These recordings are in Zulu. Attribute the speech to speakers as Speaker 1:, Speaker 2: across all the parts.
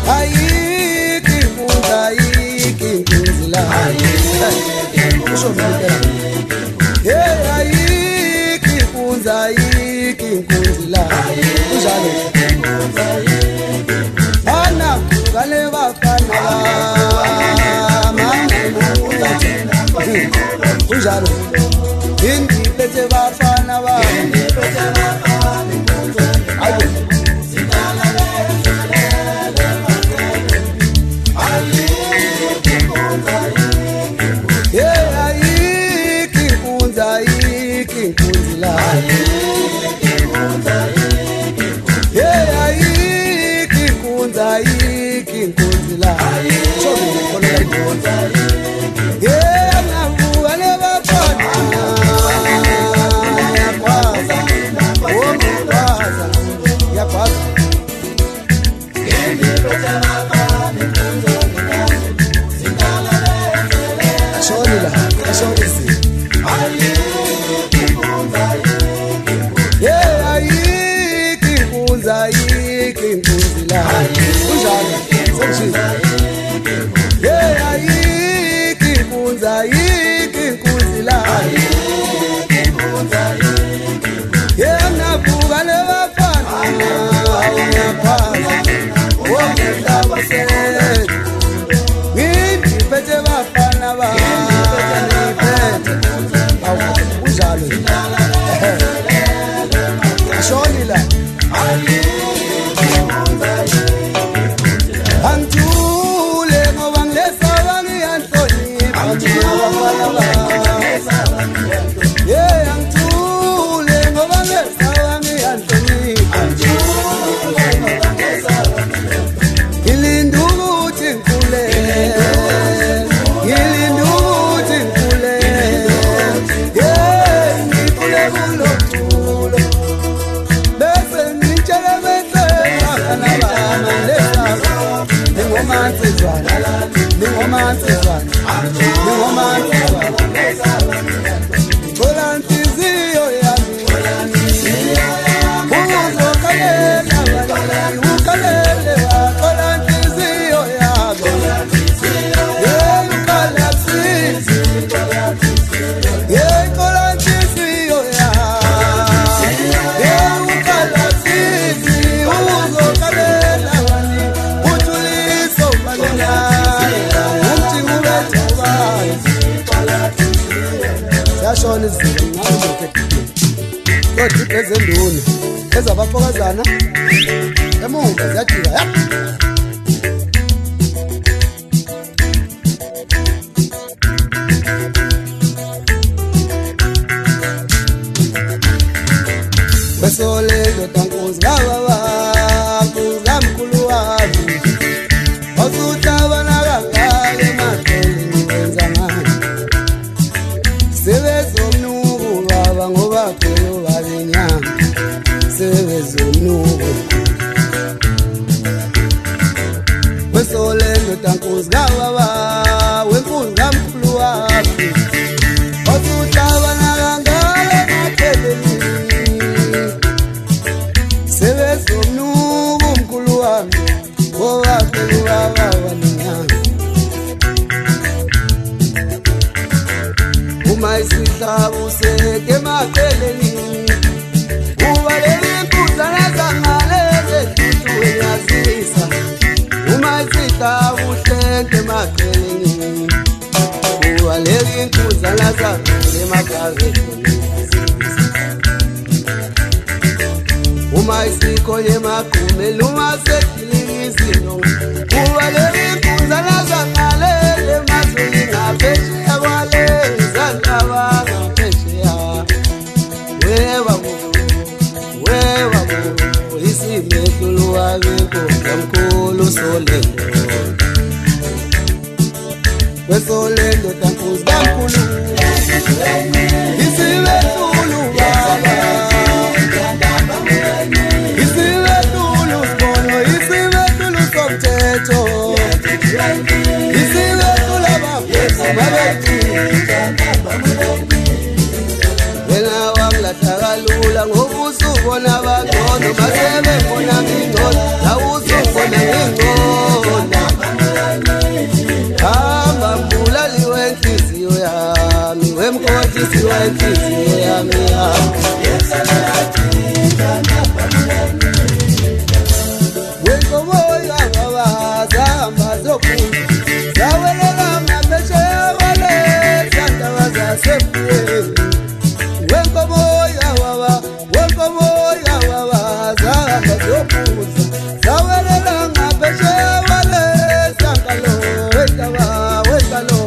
Speaker 1: ayiki inkunzi ayiki inkunzi la usho ngempela hey ayiki inkunzi la kunjalo ana kale bafana kunjalo indiphethe bafana ba ayo inkunzi la ayiki inkunzi la chomi khona la inkunzi navuka lebafana yakwaza omukwaza yakwaza ashoni la ashoni si ayiki inkunzi la kunjalo sekushisa ayiki inkunzi la navuka lebafana yakwaza omhlaba selethu ngindiphethe bafana ba kunjalo ashoni la angithule ngoba ngilesaba ngiyanhlonipha angithule ngoba ngilesaba ngiyanhlonipha ngilinde ukuthi ngikhulele ngikhule kulomculo bese ngitshele thola inhliziyo yami uzokhalela ukhalele thola inhliziyo yami ukhala sizi thola inhliziyo yami ukhala sizi uzokhalela ujuliso balona yashona izinto kodwa ezenduna ezabafokazana emuva ziyajika wesolelo tankuzi baba ngamkhulu wami wasuthabana kangaka emaceleni wenzangani sebezomnuku baba ngoba phela babenyanga sebezomnuku wesolelo tankuzi baba wenkunzi ngamkhulu wami wasuthabana kangaka emaceleni sebezomnuku mkhulu wami ngoba phela babenyanga uma isihlabo seke emaceleni ubalele inkundla zangale zethu uyazisa uma isihlabo seke emaceleni ubalele inkundla zangale emagazini uma isikhonye emagqume luma sekilizino ubalele inkundla zangale emazweni ngaphesheya kwale isimethulu wabeko ngamkhulu solendo wesolendo tankuzi ngamkhulu isimethulu baba isimethulu sibono isimethulu somthetho isimethulu abafethu babethi wena wangilahla ngobusubona abangcono masebefona ngingcono awusubona ngingcono inhliziyo yami wenkomo yababa zahamba zokhula zawelela ngaphesheya kwale zandaba zasebuweni wenkomo yababa zahamba zokhula zawelela ngaphesheya kwale zankalo wekalo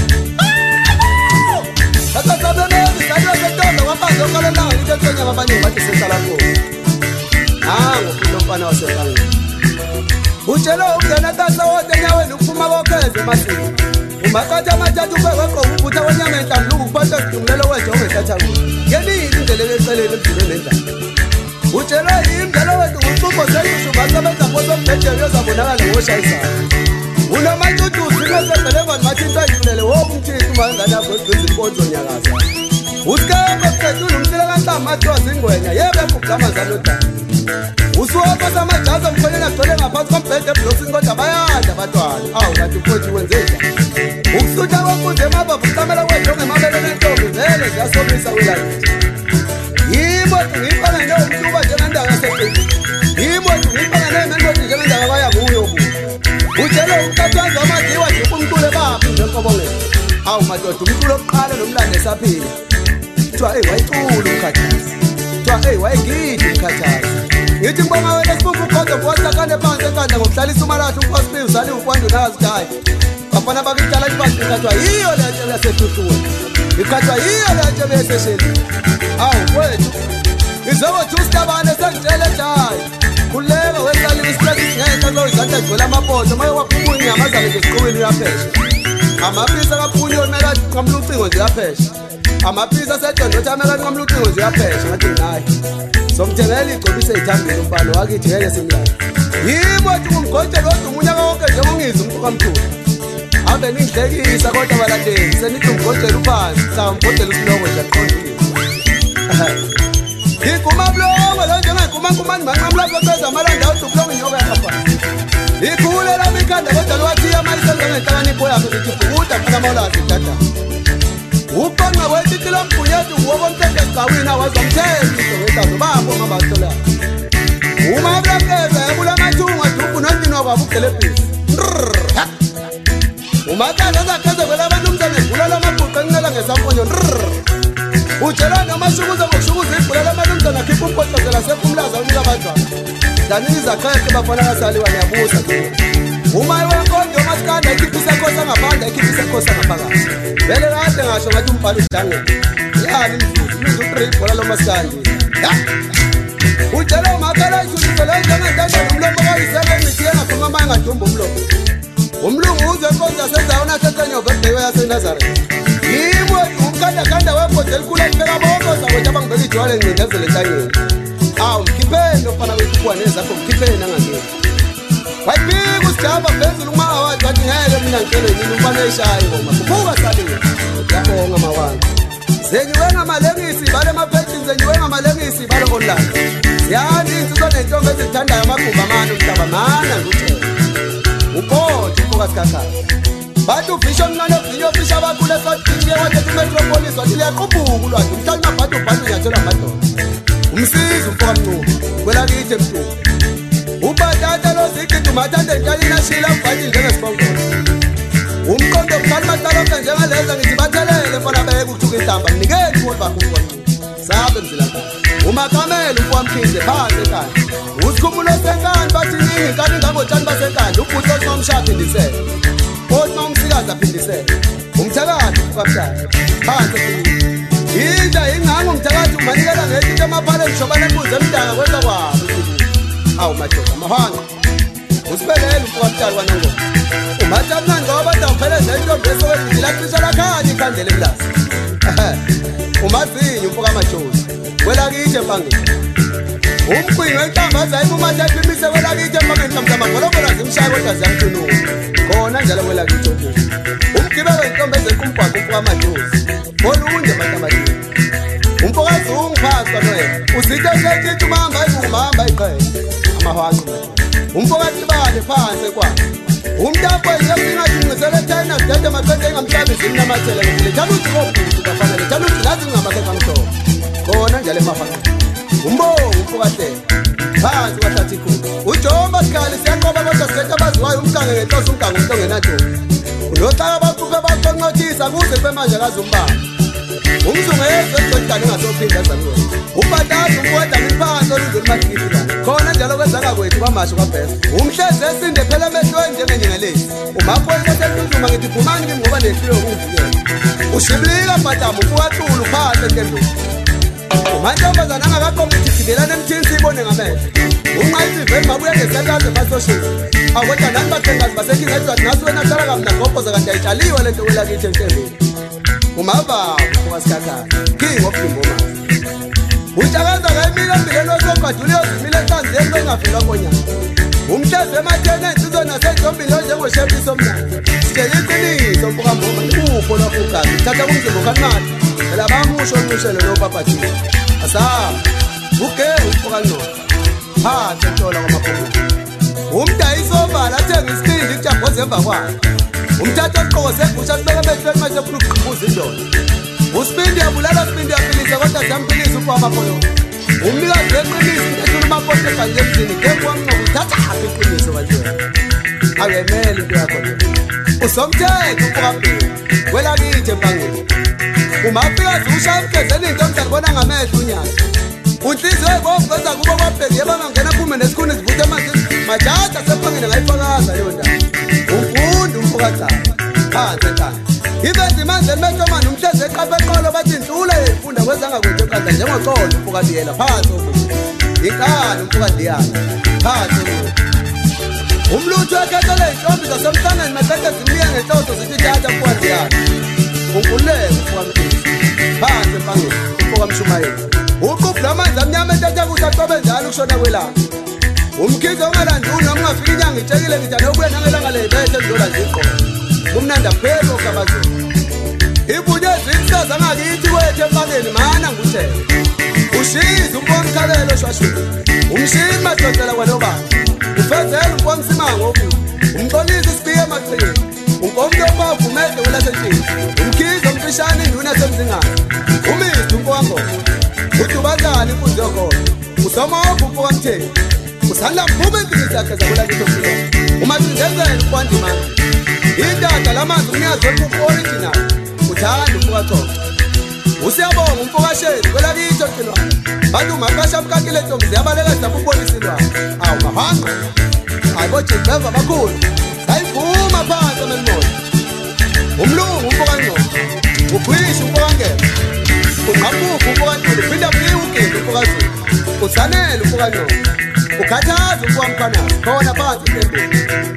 Speaker 1: Uchelo ungena tasa wote nyaweni ukufuma kokheze masiko umakatha amathathu kwekweqoka ubutha wenyama enhlambuko kuphatha sidumlelo wethu ongethatha kuyo ngenini indlela eceleni emdulweni endaba uchelo imdlalo wethu nguqumbo selushu basebenza mosomdedelo yozabonakala ngoshayisana unomacutusi nesedelevani mathi into ayidlulele wokumthithi umangane akho ezizinkonzo nyakaza usikembe kuqedula umsile kanhlamba athiwa zingwenya yebe kublamazana odala usuwoko samajazi omkhonyeni agcwele ngaphansi kombhede eblokisini kodwa bayadla abatwana awu kanti mfowethu wenzeka ukusutha kwemfundo emababa ucamela kwethu ongemabele nentombi vele ziyasomisa welakithi yimoto ngiyifana neyomtuba njengendaba yaseqini yimoto ngiyifana neyemenoti njengendaba baya kuyo utshele umkathanzi wamadiwa nje umculo ebaphi njenkobongela awu madoda umculo oqala nomlando esaphila kuthiwa wayicula umkhathazi kuthiwa wayegidi umkhathazi ngithi mbonga wena sibumba ugodo bosakane phansi enkandla ngokuhlalisa umalahla unkosiphi uzali ukwanda unazikhaya bafana bakithala iphansi ikhathwa yiyo le nto yasetutuwe ikhathwa yiyo le nto besesheli awu wethu izokothi usitabane sengitshele ejayo kuleka wesalile isikhathi ngenhla loyizanto egcwele amapoto maye waphuma inyama azabe nje esiqowini uyaphesha amapisa kaphunye omela nqamula ucingo nje uyaphesha amapisa asedondothi amela nqamula ucingo nje uyaphesha ngathi naye somthengela igcobise ithambile umbalo wakithi ngeke simlala yimothi kumgojelo odumo unyaka wonke njengongiza umfuka mthulu ave ningihlekisa kodwa balandeli senithi umgojelo uphansi mhlawumbe umgojelo usiloko nje aqondile ngiguma blongo lo njengayigumankumani manqamula boceza amalanda awudublongo inyoka yakafana ikhule lami ikhanda kodwa lwathiya amalisenza ngenhlakanipho yakho lithi bhukuda funa mawulazi dada uqonqa wetitilo mgunyethi uwokomthetho esigcawini awazomthetho ngetazo babo mabathola uma blakeza ebula amathunga dubu nondino kwabo ugelebhisi umakala zakheze kwela abantu umzane evula lamabhuqe enqela ngesamfonyo utshela namashukuza ngokushukuza ibhula lamalumzana akhipha umphotlozela sekumlaza unika abantwana danini zakhekhe bafana kasaliwa niyabusa uma iwenkondo yomasikanda ikhiphisa khosa ngaphandle ikhiphisa khosa ngaphakathi vele kade ngasho ngathi umbhalo udangele yani mzuzu imizu u3 ibhola lomasikandi utshela umakala ithulizele njengentandeni umlomo kayisele imithi yengaphuma amaye ngadumba umlomo umlungu uze enkonzo asenzawona asesenyova ebhewe yasenazaretha yimo umkanda webhodle elikhulu elibeka bonke zakwethu abangibeka ijwala encindezele entanyeni awu mkhipheni ofana wethu ukwane zakho mkhipheni angangeni wayibika usijaba phezulu uma awathi wathi ngeke mina ngicele yini umfana eshaya ingoma kubuka saliwe yabonga mawanga zenyiwe ngamalengisi bale maphetini zenyiwe ngamalengisi bale online yani insizwa nentombi ezithandayo amagumba amane umhlaba mana nguthe uphothe ufokasikakhala bathi ufisho mncane ovinyo ofisha abakhule esodiniye wathi emetropolis wathi liyaqubhuka ulwazi umhlali mabhadi ubhadi unyathelwa amadoda umsizi umfoka mncubo kwelakithi emntubu ubhatata lozigidi umathande ntalini ashila ubhadi njengesibongolo umqondo bukhali matalonke njengaleza ngithi bathelele mfana beke ukuthuka ihlamba mnikeni umuntu bakho umfoka mncubo sabe mzilakala umakamela umfowamkhize phansi enkani usikhumulo senkani bathi ningi inkani ngangotshani basenkani ubhuti osimamshaya aphindisele othi mawumsikazi aphindisele umthakathi ukamshaya phansi inja inganga umthakathi umanikela ngethi into amaphala emshobane embuze emdanga kwenza kwabo awu madoda amahanga usibelele umfokamshaya kwanongoma umathi amnandi ngoba bada upheleze intombi esokwethi lacisha lakhanya ikhandlela emlazi umazinyo umfokamajozi kwelakithi empangeni umqwingo entambaza ibumathatha imise kwelakithi empangeni kamzama ngolokhola zimshaya kodwa ziyamthunula khona njalo kwelakithi obuhle umgibelo intombi ezequmbhaqo umfokamajozi olunje matambalini umfokazi ungiphasa noyena usithe sekithi umahamba ayivuma hamba ayiqele amahwanqa umfokathi bale phansi kwakhe umntakho yasingathi ngisele China dade maqede ngamhlabi namathela ngile thaluthi ngobuthi kafanele thaluthi lazi ngamakhepha ngishoko khona njalo emafaka umbo ufukahle phansi kwathathi khulu uJomba sikhali siyaqoba kodwa sikhetha abaziwayo umkange ngenhloso umgango ongenajo unohlaka bakhuphe baqonqothisa kuze kwemanje akazumbamba umzungu yezwe eJordani ngasophinda zaniwe ubhatazi umkwenda ngiphansi oluzweni mathikila khona njalo kwenzaka kwethu kwamasho kwaBhesa umhleze esinde phela emehlweni njengenyengelezi umaphoyisa esentunzuma ngithi phumani kimi ngoba nehlule ukuvikela ushibilika bhatamu ufukathulu phansi entendweni umantombazana angakaqomba igibelane emthini siyibone ngamehlo unqayisiveni mabuya ngesakaze masoshes akodwa nani bathengazi basekinga eJordani nasi wena hlala kamnagobhoza kanti ayitshaliwe lento kwelakithi entendweni umava uwasikhakhana king of Limoma utshakaza kayimile embileni osobhadule yozimile esanzeni bengavelwa konyaka umhleze ematheni ey'nsizwe nasejombini onjengoshephisi omnandi sitshela iqiniso mfukamboma ikupho lapho ugazi thatha kumzimba ukanimali phela bamusho oncushelo nopapathiwe asaba uge umfukanqono phansi entshoola kwamaphokosi umdayisi obala athenga isipindi kujabhoze emva kwakhe umthatha osiqoko segusha sibeka emehlweni manje efuna ukuqhubuza indoda usipindi yabulala sipindi yaphilisa kodwa ziyampilisa ukwamaphoyo umnikazi weqiniso intethula umapoto ekanje emzini ngembi wamnqobo uthatha apha iqiniso kanje awemele into yakho le usomthetho umfukambeni kwelakithi empangeni umafikazi ushaya emgezeni into omzalibona ngamehlo unyaka unhliziyo ebovu kwenza kubo kwabheki yebangangena aphume nesikhuni zivuthe emanzini majada sepangeni ngayifakaza leyo ndaba umfundi umfukazana phansi ekhaya ibenza imanzeni mehlomani umhlezi eqapha eqolo bathi inhlula yey'funda kwezanga kwethu eqanda njengoxolo umfukandiyela phansi obuthi inkani umfukandiyana phansi obuthi umlutho ekhethele iy'ntombi zasemhlaneni maqede zimliye ngenhloso zithi tata mfukandiyana unkululeke umfukamkhizi phansi empangeni umfukamshumayeli uquphu lamanzi amnyama entethe kuthi acobe njalo ukushona kwelanga umkhizi ongalanduni noma ungafika inyanga itshekile ngithi anokubuya nangelanga ley'bethe engizola nje iqolo kumnandi aphelo okabazweni ibunye ezisaza ngakithi kwethu empangeni mana nguthela ushize umfomkhalelo oshwashweni umshini madodela kwanobani ufezela umfomsimango obuthi umxolisa isibike emachiyeni unkomntu opavumede welasentshini umkhizi omfishane induna yasemzingane umisi umfowangoma udubazana imfuzi yokhona usomopha umfokamtheni usanda mphume impikisi yakhe zakulakithi omfilona umacindezela ukwandimana indada lamanzi umnikazi wepuphu original uthanda umfukathoka usiyabonga umfukasheni kwelakithi omfilwana bathi umaqasha mkakile ntombi ziyabaleka zabubonisilwana awu mahanga ayibojejeva bakhulu sayivuma phansi amelimoya umlungu umfukanqono ugwisha umfukangela ungqapupha umfukantulu uphinda buye ugenda umfukazulu usanele umfukanqono ukhathaza umfukamkhanazi khona phansi entembeni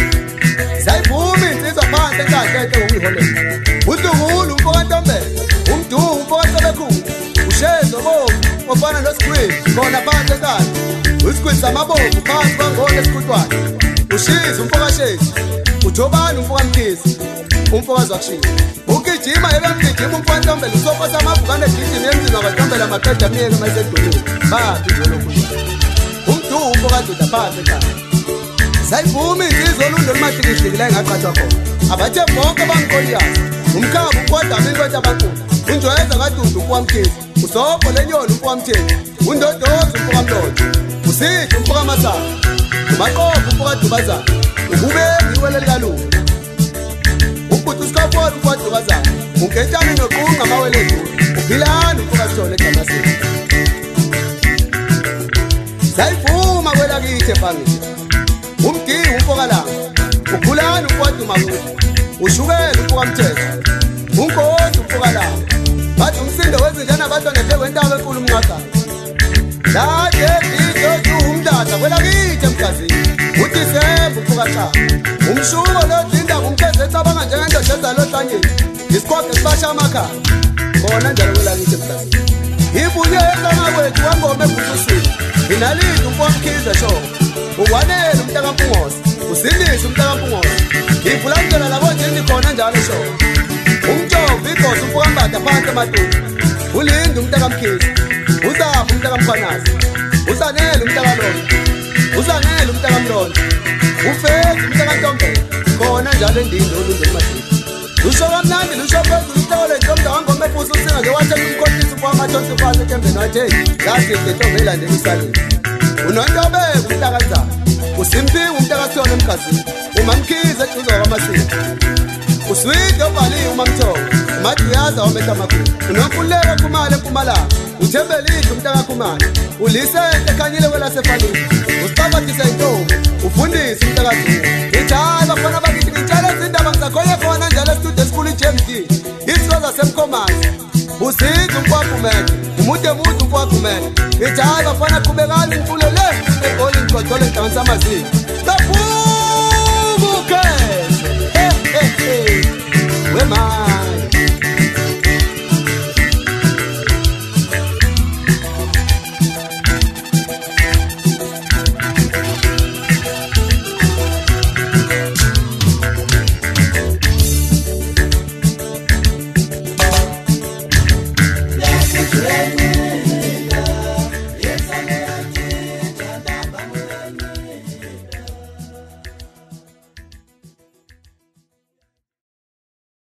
Speaker 1: sayivuma insizwa phansi enkahle enhle ngokuyiholela uDukulu umfukantombela umduku umfukasebekhulu ushezo bovu ofana noSquid khona phansi enkahle uSquid samabovu phansi kwangona esikhutwana ushize umfukashezi ujobani umfukamkhizi umfukazi wakushisa ugijima ebemgijima umfukantombela usofa samavukane egijima emzini wabantombela amaqeda amiyeke mayisedolweni baphi njolokhu umduku umfukandoda phansi enkahle sayivuma insizwa olundo olumahlekihlikile engaqathwa khona abathe bonke bangiqoliyazi umkhaba ukodwa aminkwethu abankulu unjwayeza kadudu umfukamkhizi usobho lenyoni umfukamtheni undodozi umfukamlonto usihle umfukamasana umaqopho umfukadubazana ububengi iwele likalunga ubhuti usikafoli umfukadubazana ungetshane noqunga amawele edulu uphilani umfukasithole ejamasini sayivuma kwelakithi empangeni umdingi umfokalanga ukhulani umfukadumabuli ushukela umfukamthetho unkosi umfokalanga bathi umsindo wezinjana abantwana phe kwentaba enkulu umnqagana lade idodu umdada kwelakithi emgazini uthi semba umfukaqaba umshuko lodinda umkhezi ecabanga njengendoda ezalohlanyeni isikhokhe sibasha amakhaya khona njalo kwelakithi emgazini ibunye ehlanga kwethu wangoma ebhutusini inalidi umfukamkhize shoko ukwanele umntakaMpungosi usindise umntakaMpungosi ivulandlela labonjeni khona njalo shoko umjovo igosi umfukambada phansi emaduni ulinde umntakamkhizi uzapha umntakamkhwanazi usanele umntakalonto usanele umntakamlonto ufezi umntakantombela khona njalo endini olunzulu masiko lusho kamnandi lusho phezulu uhlole ntomda wangoma efusa usinga nje wathela umkhohlisi kwamathonsi phasi ekembeni wathi yathi ngentombi elandela usalile unontobe umhlakazana usimpiwe umntakasithole emkhazini umamkhize eduze kwamasiko uswide obhaliwe umamthoko umathi uyaza wamehla amakhulu unomfuleko kumali empumalanga uthembelile umntakakhumane ulisente ekhanyile kwelasefanile usicabathise intombi ufundise umntakazini ithi hayi bafana bakithi ngitshela izindaba ngizakhoye khona njalo estudio esikhulu i-JMD isilo zasemkhomazi usize umkwagumele umuntu emude umkwagumele ithi hayi bafana qhubekani imfulo le egoli ngixoxole ngidanisa amazinyo babuke wemali